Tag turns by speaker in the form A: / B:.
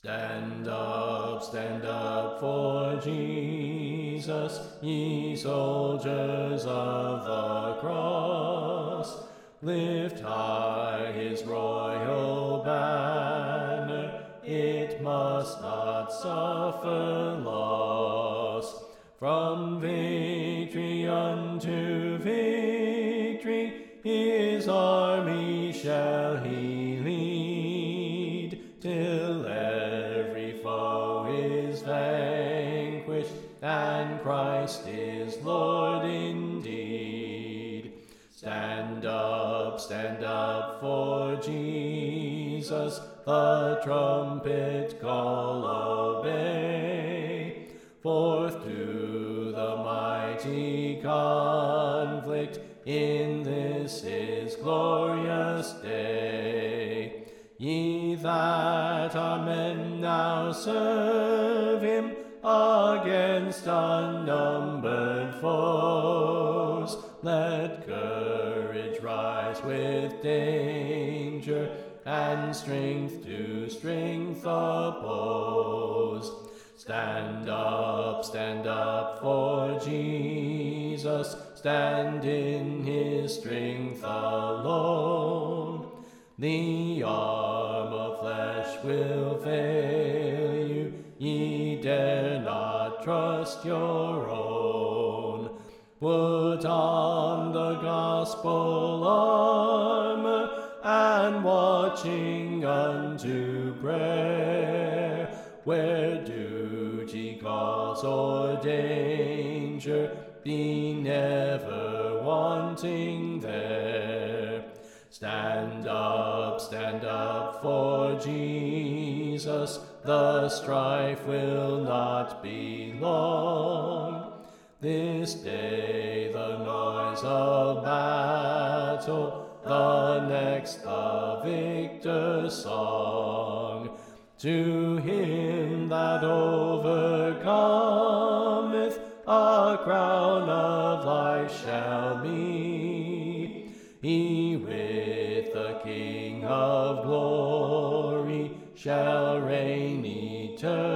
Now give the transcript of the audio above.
A: Stand up for Jesus, ye soldiers of the cross. Lift high his royal banner, it must not suffer loss. From victory unto victory, his army shall he lead, till every foe is vanquished, and Christ is Lord indeed. Stand up for Jesus, the trumpet call obey. Forth to the mighty conflict in this his glorious day. Ye that are men now serve him against unnumbered foes. Let courage rise with danger, and strength to strength oppose. Stand up for Jesus, stand in his strength alone. The arm of flesh will fail you, ye dare not trust your own. Put on the gospel armor, and watching unto prayer, where duty calls or danger, be never wanting there. Stand up for Jesus, the strife will not be long. This day the noise of battle, the next the victor's song. To him that overcometh, a crown of life shall be. He with the King of glory shall reign eternally.